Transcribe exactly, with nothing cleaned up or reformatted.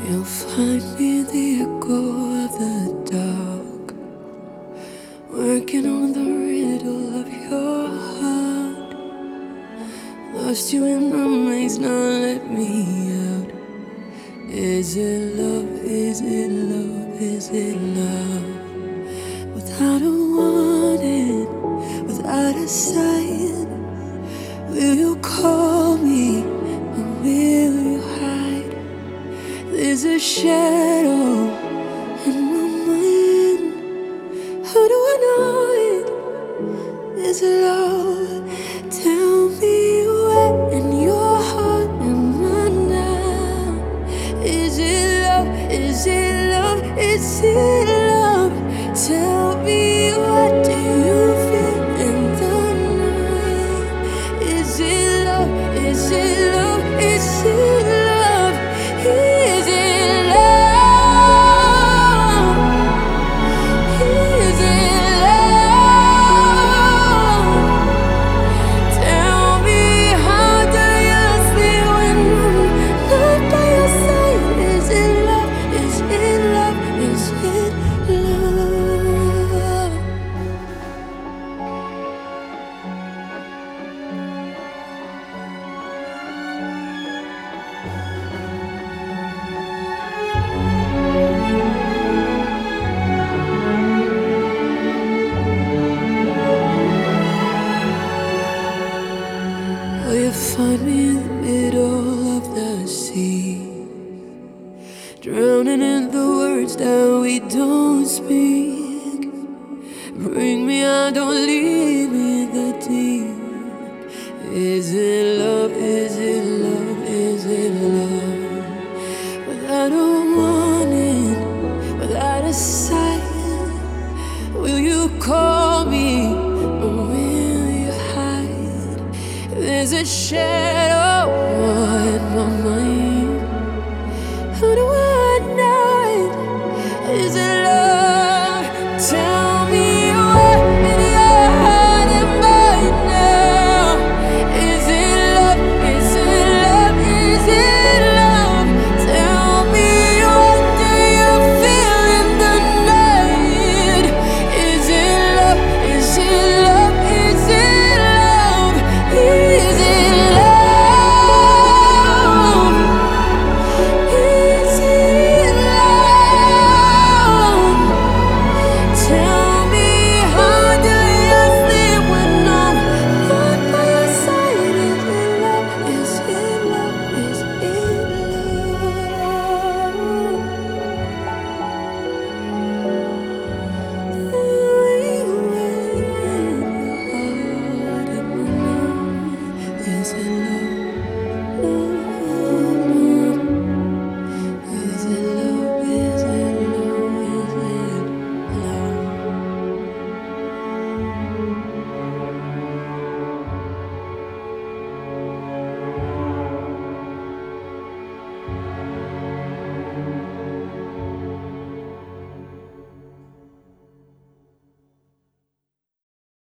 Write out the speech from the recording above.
You'll find me in the echo of the dark, working on the riddle of your heart. Lost you in the maze, now let me out. Is it love, is it love, is it love? Without a warning, without a sign, will you call me or will you hide? There's a shadow in my mind. How do I know it? Is it love? Tell me where in your heart am I now? Is it love? Is it love? Is it love? Tell me, what do you feel in the night? Is it love? Is it love? Is it love? Is it love? Is it love? Tell me, how do you feel when I'm not by your side? Is it love? Is it love? Is it love? Will you find me in the middle of the sea, drowning in the words that we don't speak? Bring me out, don't leave me in the deep. Is it love? Is it love? Is it love? Without a warning, without a sign, will you call me or will you hide? There's a shadow